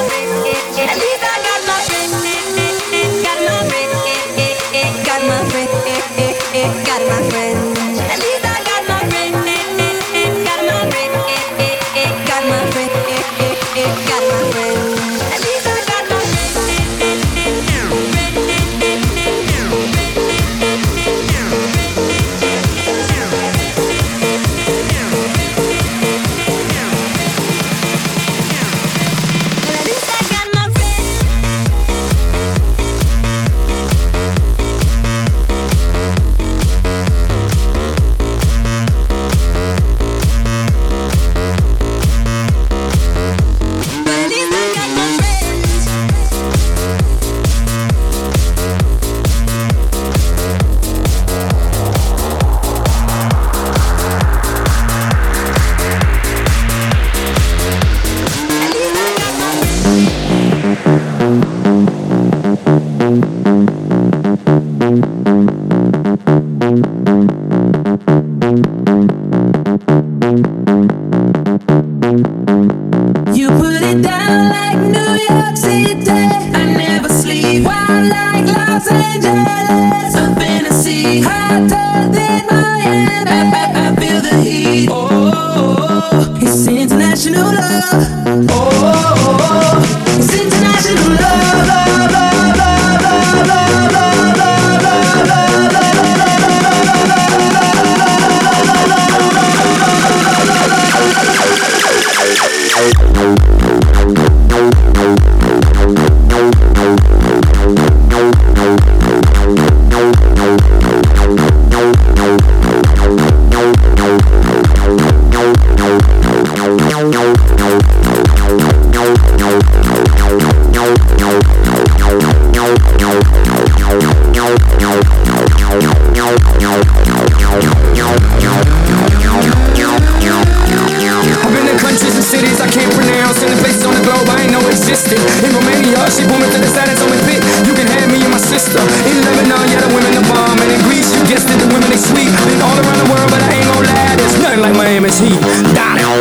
At least I got my friend, got my friend, got my friend, got my friend. At least I got my friend, got my friend, got my friend, got my friend. At least I got my You put it down like New York City. I never sleep. Wild like Los Angeles. A fantasy hotter than Miami. I feel the heat. Oh, it's international love. Oh, it's international love. Love, love, love, love, love, love, love, love, love, love. I've been to countries and cities I can't pronounce, and the places on the globe I ain't know existed. In Romania, she booming to the side and told me fit. You can have me and my sister. In Lebanon, yeah, the women are bomb. And in Greece, you guessed it, the women they sweet. Been all around the world, but I ain't gon' lie, there's nothing like Miami's heat. Down it.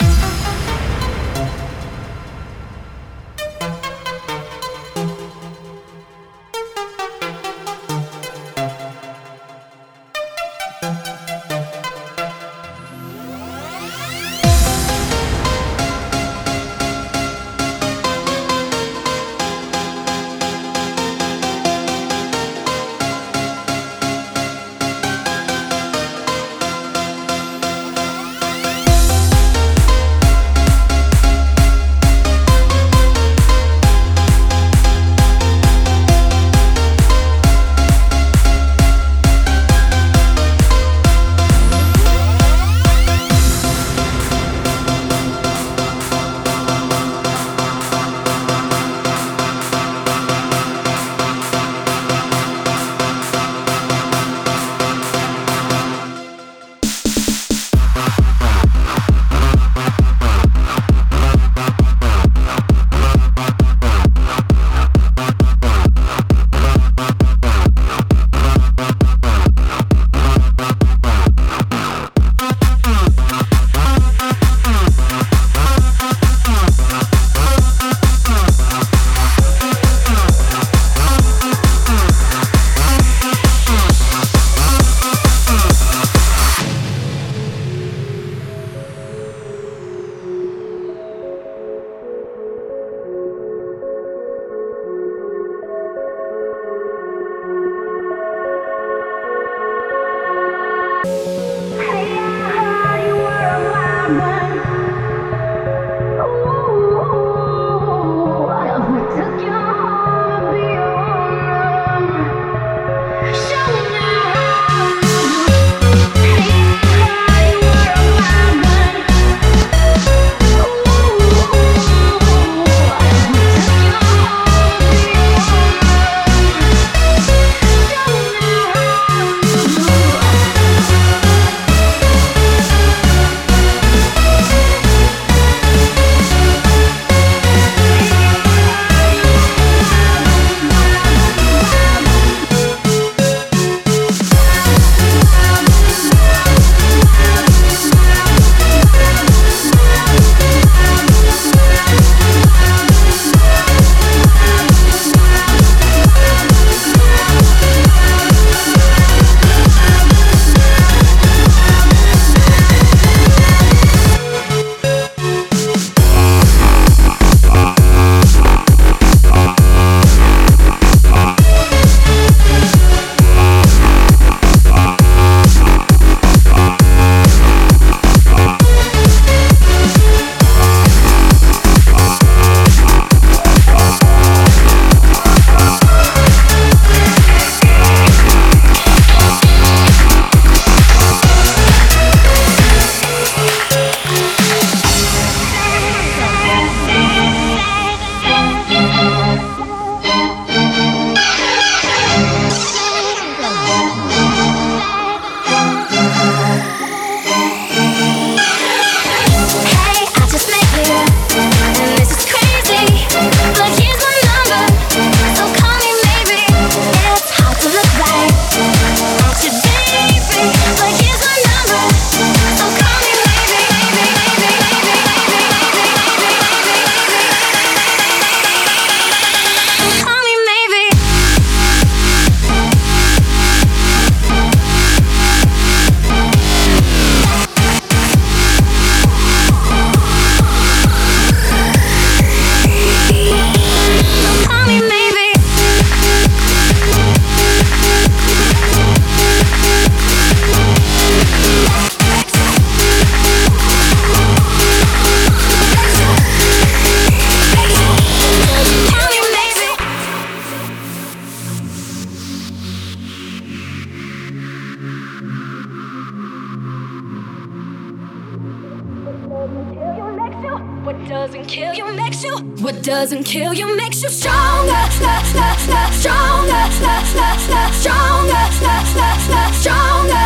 doesn't kill you makes you stronger, stronger, stronger, stronger, stronger, stronger,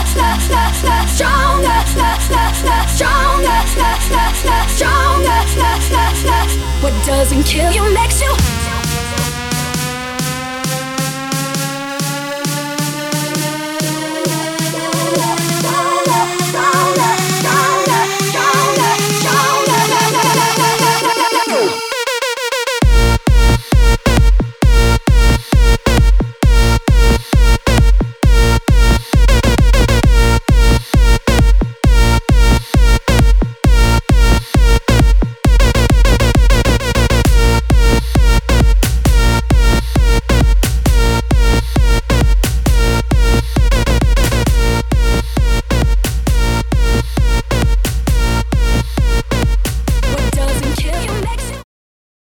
stronger. What doesn't kill you makes you